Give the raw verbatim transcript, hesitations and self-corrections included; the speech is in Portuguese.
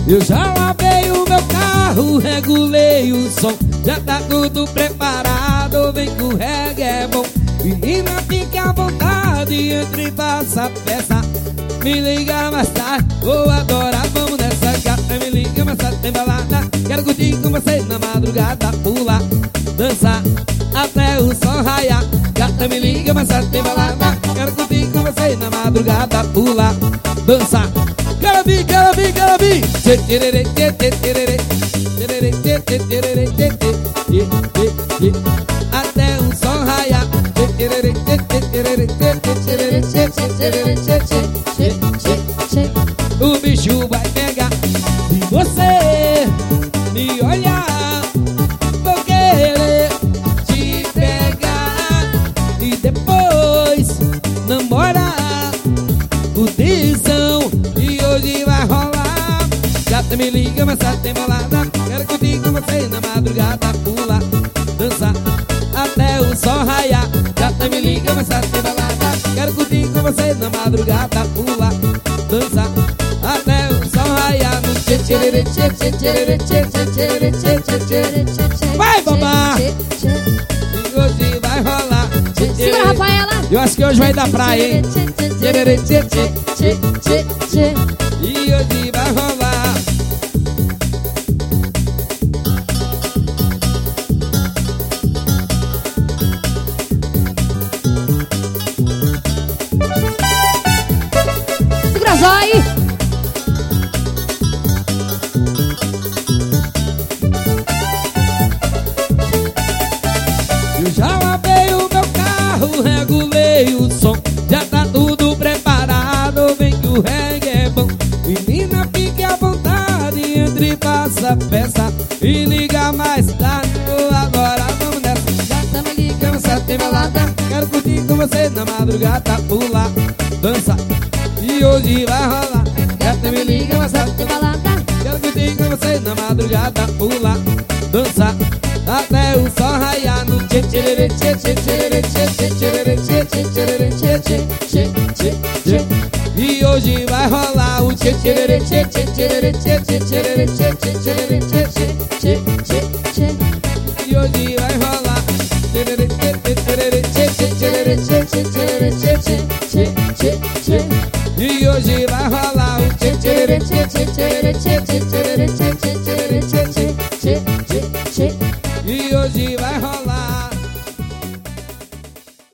Eu já lavei o meu carro, regulei o som, já tá tudo preparado, vem que o reggae é bom. Menina, fique à vontade, entre e faça a peça. Me liga mais tarde, vou adorar, vamos nessa gata. Me liga mais tarde, tem balada, quero curtir com você na madrugada. Pular, dançar, até o sol raiar. Gata, me liga mais tarde, tem balada, quero curtir com você na madrugada. Pular, dançar, quero vir, quero vir, quero vir. Tchê, tchererê, tchê, tchê, tchererê, tchererê, tchê, tchê, tchererê, tchê, tchê, tchê, tchê, tchê, até o sol raiar. Tchê, tchererê, tchê, tchê, tchererê, tchê, tchê, tchererê, tchê, tchê, tchererê, tchê, tchê, tchê, tchê, tchê. O bicho vai pegar e você me olhar. Vou querer te pegar e depois namorar. Curtição e hoje vai rolar. Gata, me liga, mas só tem balada, quero curtir com você na madrugada. Pular, dançar, até o sol raiar. Gata, me liga, mas só tem balada, quero curtir com você na madrugada. Pular, dançar, até o sol raiar. No tchê, tchererê, tchê, tchê, tchererê, tchê, tchê, tchererê, tchê, tchê, tchê. Vai, babá! E hoje vai rolar. Segura, Rafaela. Eu acho que hoje vai dar praia, hein? Tchererê, tchê, tchê, Tchê, tchê, tchê. e hoje vai rolar. Segura, Zói. Eu já lavei o meu carro, regulei o som, já tá tudo preparado, vem que o reggae é bom. Menina, fique à vontade, entre e faça a peça. E liga mais tarde, oh, agora vamos nessa. Gata, me liga, mas só tem balada, quero curtir com você na madrugada. Pular, dançar, e hoje vai rolar. Gata, me liga, mas só tem balada, quero curtir com você na madrugada. Pular, dançar, até o sol raiar. No tchê, tchererê, tchê, tchê, tchererê, tchê, tchê, tchererê, tchê, tchê, tchererê, tchê, tchê, tchê, tchê, tchê. E hoje vai rolar o tchê, tchererê, tchê, tchê, tchererê, tchê, tchê, tchererê, tchê, tchê, tchererê, tchê, tchê.